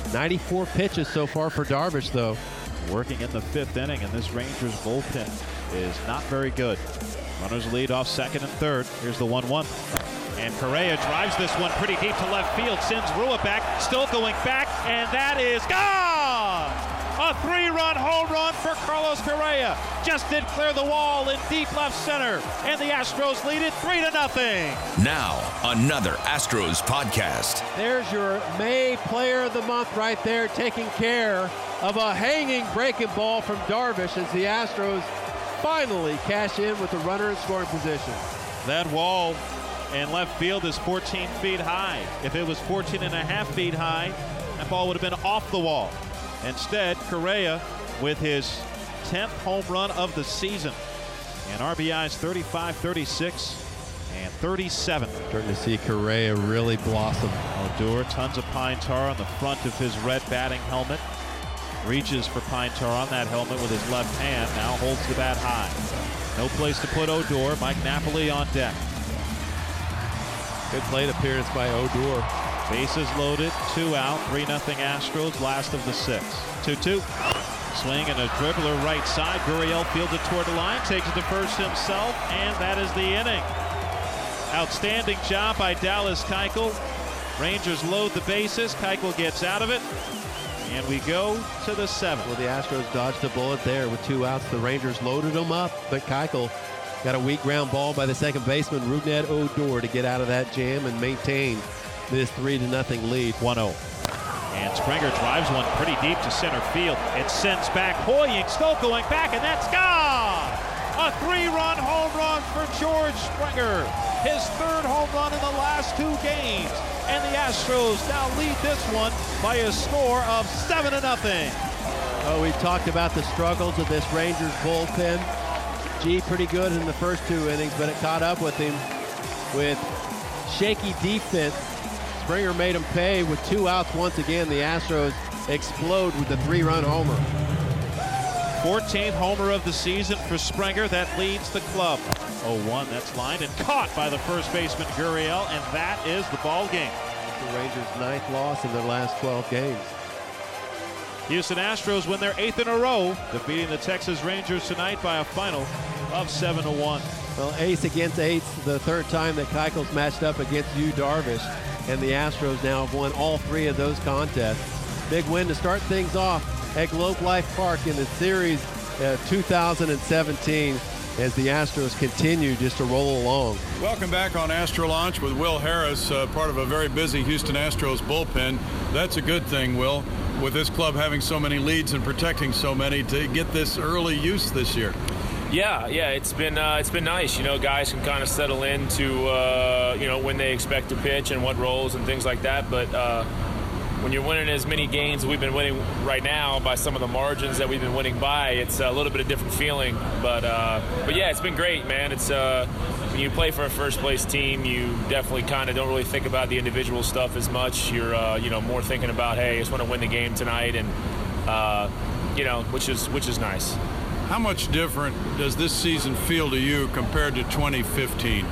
94 pitches so far for Darvish, though. Working in the 5th inning, and this Rangers bullpen is not very good. Runners lead off second and third. Here's the 1-1. And Correa drives this one pretty deep to left field, sends Rua back, still going back, and that is gone! A 3-run home run for Carlos Correa. Just did clear the wall in deep left center, and the Astros lead it 3-0. Now, another Astros podcast. There's your May Player of the Month right there, taking care of a hanging breaking ball from Darvish as the Astros finally cash in with a runner in scoring position. That wall in left field is 14 feet high. If it was 14.5 feet high, that ball would have been off the wall. Instead, Correa with his 10th home run of the season. And RBIs 35, 36, and 37. Starting to see Correa really blossom. Odor, tons of pine tar on the front of his red batting helmet. Reaches for pine tar on that helmet with his left hand. Now holds the bat high. No place to put Odor. Mike Napoli on deck. Good plate appearance by Odor. Bases loaded, 2 out, 3-0 Astros, last of the 6. 2-2. Swing and a dribbler right side. Gurriel fielded toward the line, takes it to first himself, and that is the inning. Outstanding job by Dallas Keuchel. Rangers load the bases. Keuchel gets out of it, and we go to the 7th. Well, the Astros dodged a bullet there with 2 outs. The Rangers loaded them up, but Keuchel got a weak ground ball by the second baseman, Rougned Odor, to get out of that jam and maintain this 3-0 lead. 1-0. And Springer drives one pretty deep to center field. It sends back Hoying, still going back, and that's gone! A 3-run home run for George Springer. His 3rd home run in the last 2 games. And the Astros now lead this one by a score of 7-0. Oh, we talked about the struggles of this Rangers bullpen. Gee, pretty good in the first 2 innings, but it caught up with him with shaky defense. Springer made him pay with 2 outs once again. The Astros explode with the 3-run homer. 14th homer of the season for Springer. That leads the club. 0-1, that's lined and caught by the first baseman Gurriel, and that is the ball game. The Rangers' 9th loss in their last 12 games. Houston Astros win their 8th in a row, defeating the Texas Rangers tonight by a final of 7-1. Well, ace against ace, the 3rd time that Keuchel's matched up against Yu Darvish, and the Astros now have won all 3 of those contests. Big win to start things off at Globe Life Park in the series 2017 as the Astros continue just to roll along. Welcome back on Astro Launch with Will Harris, part of a very busy Houston Astros bullpen. That's a good thing, Will, with this club having so many leads and protecting so many, to get this early use this year. Yeah, it's been nice. You know, guys can kind of settle into when they expect to pitch and what roles and things like that. But when you're winning as many games we've been winning right now by some of the margins that we've been winning by, it's a little bit of a different feeling. But yeah, it's been great, man. It's when you play for a first place team, you definitely kind of don't really think about the individual stuff as much. You're more thinking about, hey, I just want to win the game tonight, and which is nice. How much different does this season feel to you compared to 2015?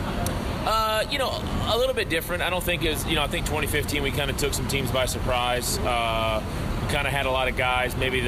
A little bit different. I don't think I think 2015 we kind of took some teams by surprise. We kind of had a lot of guys maybe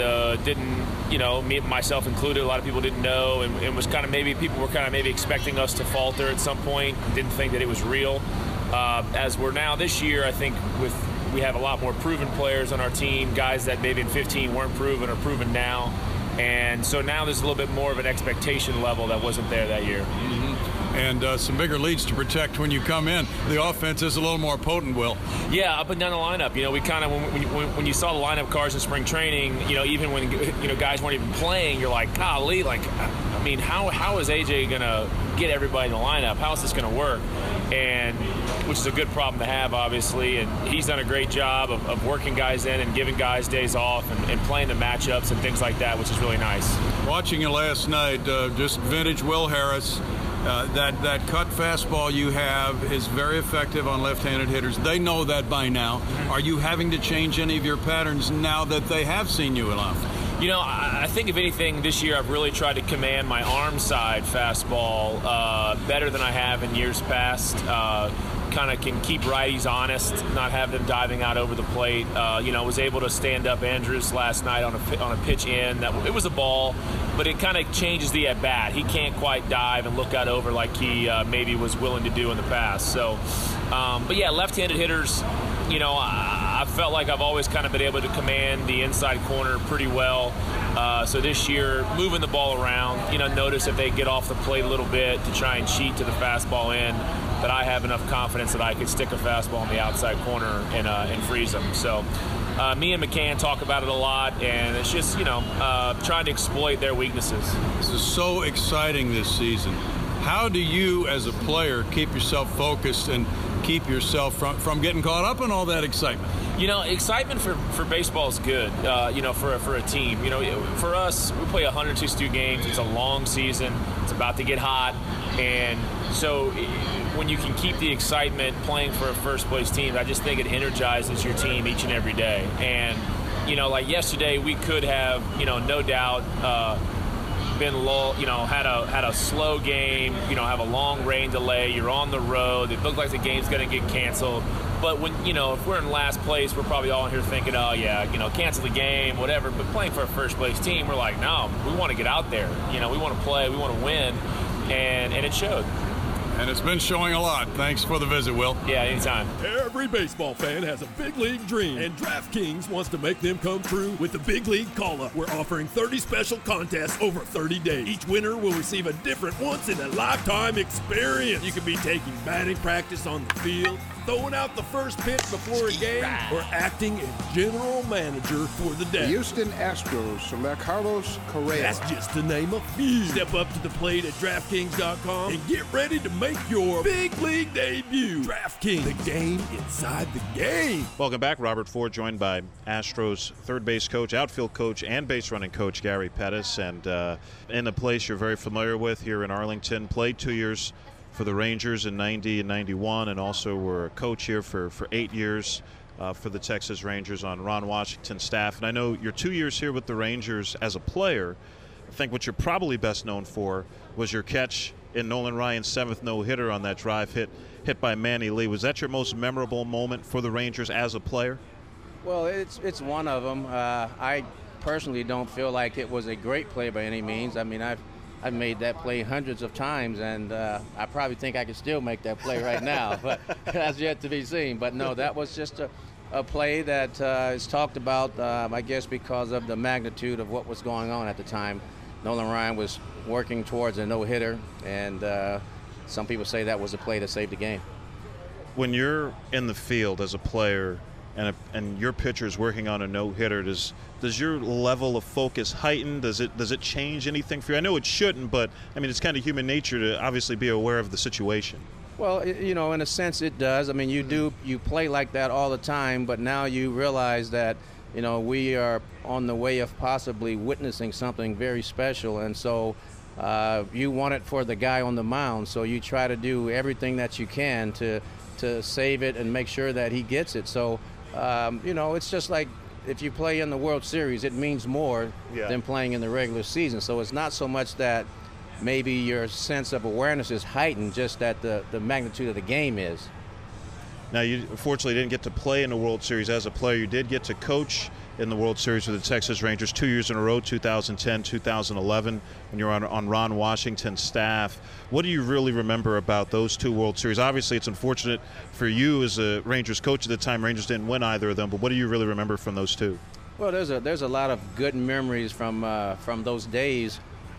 me, myself included, a lot of people didn't know, and was kind of people were kind of expecting us to falter at some point, didn't think that it was real. As we're now this year, I think we have a lot more proven players on our team, guys that maybe in 15 weren't proven are proven now. And so now there's a little bit more of an expectation level that wasn't there that year. Mm-hmm. And some bigger leads to protect when you come in. The offense is a little more potent, Will. Yeah, up and down the lineup. We kind of, when you saw the lineup cards in spring training, even when guys weren't even playing, you're like, golly, how is AJ going to get everybody in the lineup? How is this going to work? And which is a good problem to have, obviously. And he's done a great job of working guys in and giving guys days off and playing the matchups and things like that, which is really nice. Watching you last night, just vintage Will Harris. That cut fastball you have is very effective on left-handed hitters. They know that by now. Are you having to change any of your patterns now that they have seen you enough? I think if anything this year I've really tried to command my arm side fastball better than I have in years past. kind of can keep righties honest, not have them diving out over the plate. Was able to stand up Andrus last night on a pitch in. It was a ball, but it kind of changes the at bat. He can't quite dive and look out over like he maybe was willing to do in the past. So, but yeah, left-handed hitters. I felt like I've always kind of been able to command the inside corner pretty well. So this year, moving the ball around, notice if they get off the plate a little bit to try and cheat to the fastball end, that I have enough confidence that I could stick a fastball on the outside corner and freeze them. So me and McCann talk about it a lot, and it's just, trying to exploit their weaknesses. This is so exciting this season. How do you, as a player, keep yourself focused and keep yourself from getting caught up in all that excitement? Excitement for baseball is good, for a team. For us, we play 162 games. It's a long season. It's about to get hot. And so when you can keep the excitement playing for a first-place team, I just think it energizes your team each and every day. And, like yesterday, we could have, no doubt, been lulled, had a slow game, have a long rain delay. You're on the road. It looked like the game's going to get canceled. But when, if we're in last place, we're probably all in here thinking, oh yeah, cancel the game, whatever. But playing for a first place team, we're like, no, we want to get out there. We want to play, we want to win, and it showed. And it's been showing a lot. Thanks for the visit, Will. Yeah, anytime. Every baseball fan has a big league dream, and DraftKings wants to make them come true with the Big League Call-Up. We're offering 30 special contests over 30 days. Each winner will receive a different once-in-a-lifetime experience. You could be taking batting practice on the field, throwing out the first pitch before a game, or acting as general manager for the day. Houston Astros select Carlos Correa. That's just to name a few. Step up to the plate at DraftKings.com and get ready to make your big league debut. DraftKings, the game inside the game. Welcome back. Robert Ford joined by Astros third base coach, outfield coach, and base running coach Gary Pettis. And in a place you're very familiar with here in Arlington, played 2 years for the Rangers in 90 and 91, and also were a coach here for 8 years for the Texas Rangers on Ron Washington's staff. And I know your 2 years here with the Rangers as a player, I think what you're probably best known for was your catch in Nolan Ryan's 7th no-hitter on that drive hit by Manny Lee. Was that your most memorable moment for the Rangers as a player? Well, it's one of them. I personally don't feel like it was a great play by any means. I mean, I've made that play hundreds of times, and I probably think I could still make that play right now, but that's yet to be seen. But no, that was just a play that is talked about, I guess, because of the magnitude of what was going on at the time. Nolan Ryan was working towards a no-hitter, and some people say that was a play that saved the game. When you're in the field as a player and your pitcher's working on a no-hitter, does your level of focus heighten? Does it change anything for you? I know it shouldn't, but I mean, it's kind of human nature to obviously be aware of the situation. Well, in a sense it does. I mean, you play like that all the time, but now you realize that we are on the way of possibly witnessing something very special, and so you want it for the guy on the mound, so you try to do everything that you can to save it and make sure that he gets it. So it's just like if you play in the World Series, it means more than playing in the regular season. So it's not so much that maybe your sense of awareness is heightened, just that the magnitude of the game is. Now, you fortunately didn't get to play in the World Series as a player. You did get to coach in the World Series with the Texas Rangers 2 years in a row, 2010, 2011, when you were on Ron Washington's staff. What do you really remember about those 2 World Series? Obviously, it's unfortunate for you as a Rangers coach at the time. Rangers didn't win either of them, but what do you really remember from those 2? Well, there's a lot of good memories from those days.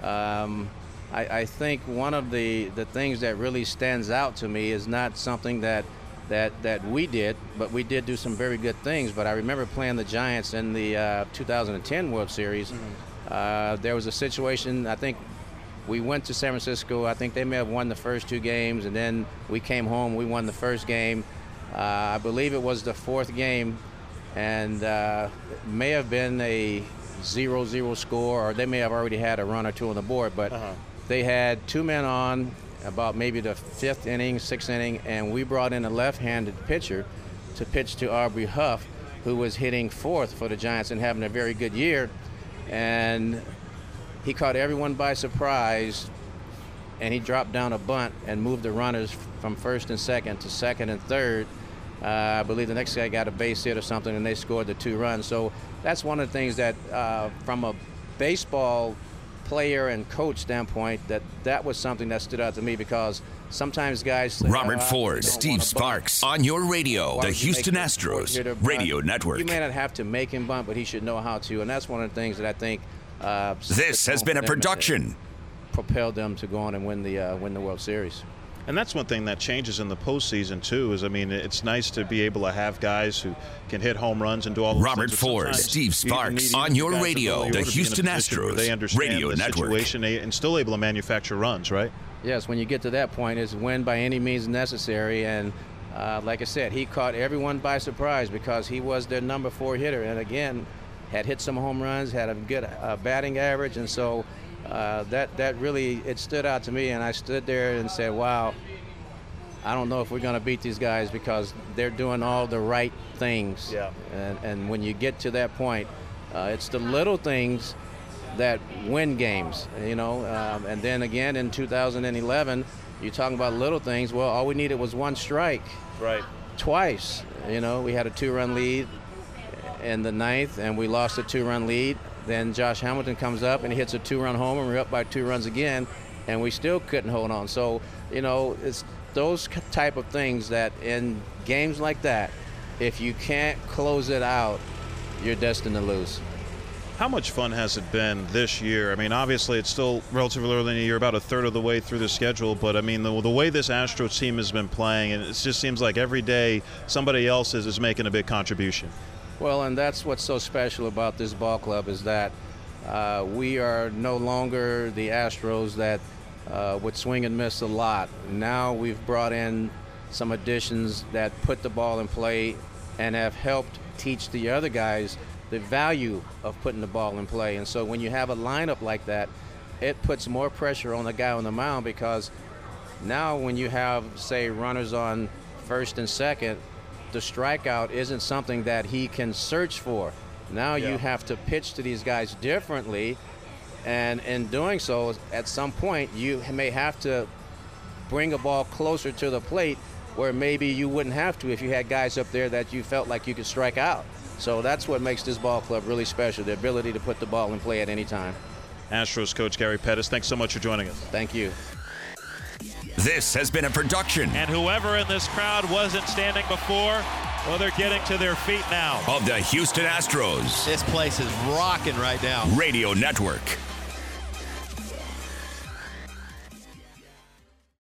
I think one of the things that really stands out to me is not something that we did, but we did do some very good things. But I remember playing the Giants in the 2010 World Series. Mm-hmm. There was a situation, I think we went to San Francisco. I think they may have won the first 2 games, and then we came home. We won the first game. I believe it was the 4th game, and it may have been a 0-0 score, or they may have already had a run or 2 on the board. But they had 2 men on, about maybe the 5th inning, 6th inning, and we brought in a left-handed pitcher to pitch to Aubrey Huff, who was hitting 4th for the Giants and having a very good year. And he caught everyone by surprise and he dropped down a bunt and moved the runners from first and second to second and third. I believe the next guy got a base hit or something, and they scored the 2 runs. So that's one of the things that, from a baseball player and coach standpoint, that was something that stood out to me, because sometimes guys say, Robert Ford, Steve Sparks, on your radio, the Houston Astros Radio Network. You may not have to make him bunt, but he should know how to, and that's one of the things that I think this has been a production. Propelled them to go on and win the World Series. And that's one thing that changes in the postseason, too, is, I mean, it's nice to be able to have guys who can hit home runs and do all those Robert things. Ford, Steve Sparks, on your radio, the Houston Astros they understand Radio the Network. situation and still able to manufacture runs, right? Yes, when you get to that point, it's win by any means necessary. And like I said, he caught everyone by surprise because he was their number 4 hitter. And again, had hit some home runs, had a good batting average. And so that really, it stood out to me. And I stood there and said, wow, I don't know if we're going to beat these guys because they're doing all the right things. Yeah. And when you get to that point, it's the little things that win games, you know. And then again in 2011, you're talking about little things. Well, all we needed was 1 strike. Right. Twice, you know. We had a 2-run lead in the 9th, and we lost a 2-run lead. Then Josh Hamilton comes up and he hits a 2-run homer, and we're up by 2 runs again, and we still couldn't hold on. So, you know, it's those type of things that in games like that, if you can't close it out, you're destined to lose. How much fun has it been this year? I mean, obviously it's still relatively early in the year, about a third of the way through the schedule, but I mean, the way this Astros team has been playing, and it just seems like every day somebody else is making a big contribution. Well, and that's what's so special about this ball club, is that we are no longer the Astros that would swing and miss a lot. Now we've brought in some additions that put the ball in play and have helped teach the other guys the value of putting the ball in play. And so when you have a lineup like that, it puts more pressure on the guy on the mound, because now when you have, say, runners on first and second, the strikeout isn't something that he can search for. Now you have to pitch to these guys differently, and in doing so, at some point, you may have to bring a ball closer to the plate where maybe you wouldn't have to if you had guys up there that you felt like you could strike out. So that's what makes this ball club really special, the ability to put the ball in play at any time. Astros coach Gary Pettis, thanks so much for joining us. Thank you. This has been a production. And whoever in this crowd wasn't standing before, well, they're getting to their feet now. Of the Houston Astros This place is rocking right now. Radio Network.